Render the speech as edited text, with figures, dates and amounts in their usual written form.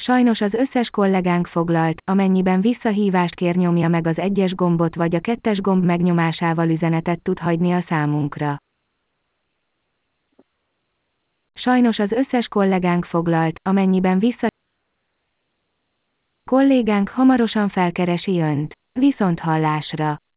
Sajnos az összes kollégánk foglalt, amennyiben visszahívást kér, nyomja meg az 1-es gombot vagy a 2-es gomb megnyomásával üzenetet tud hagyni a számunkra. Sajnos az összes kollégánk foglalt, amennyiben kollégánk hamarosan felkeresi Önt. Viszonthallásra!